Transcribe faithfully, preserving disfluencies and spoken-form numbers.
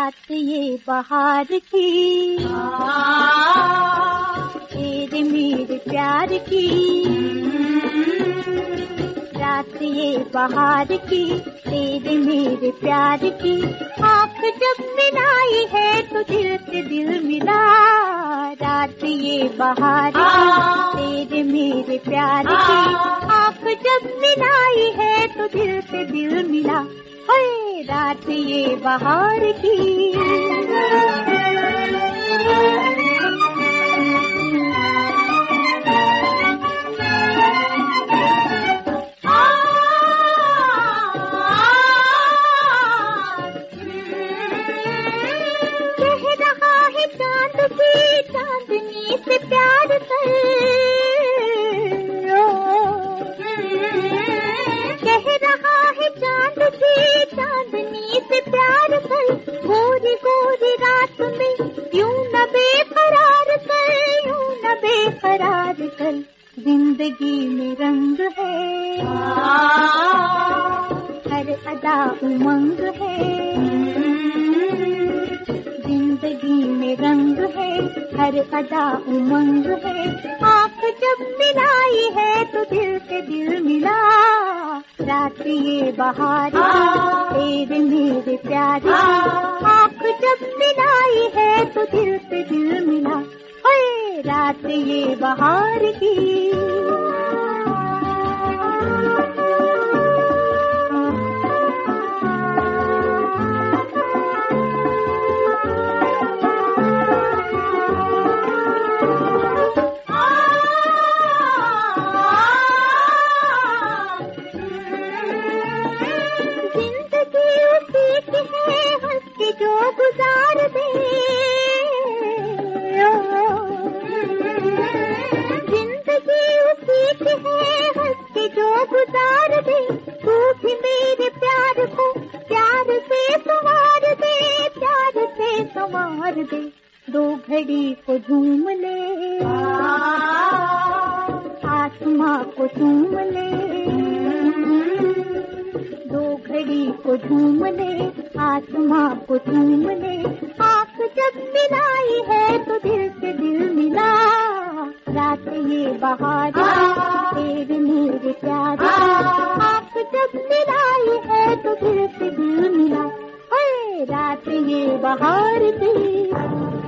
रात ये बहार की, तेरे मेरे प्यार की, रात ये बहार की, तेरे मेरे प्यार की। आँख जब मिलाई है तो दिल से दिल मिला, रात ये बहार की, तेरे मेरे प्यार की। आँख जब मिलाई है तो दिल से दिल मिला, हाय रात ये बहार की। कह रहा है चांद भी चांदनी से प्यार कर, कह रहा है चांद भी चांदनी से प्यार कर। गोरी गोरी रात में यूं न बेकरार कर, यूं न बेकरार कर। जिंदगी में रंग है, हर अदा उमंग है, जिंदगी में रंग है, हर अदा उमंग है। आँख जब मिलाई है तो दिल से दिल मिला, रात ये बहार की, तेरे मेरे प्यार की। आँख जब मिलाई है तो दिल से दिल मिला, हाय रात ये बहार की। जो गुजार दे, जिंदगी उसी की है हंस के जो गुजार दे। तू भी मेरे प्यार को प्यार से संवार दे, प्यार से संवार दे। दो घड़ी को झूम ले, आसमां को झूम ले, दो घड़ी को झूम ले, आसमां को झूम ले। आँख जब मिलाई है तो दिल से दिल मिला, रात ये बहार की, तेरे मेरे प्यार की। आँख जब मिलाई है तो दिल से दिल मिला, हाय रात ये बहार की।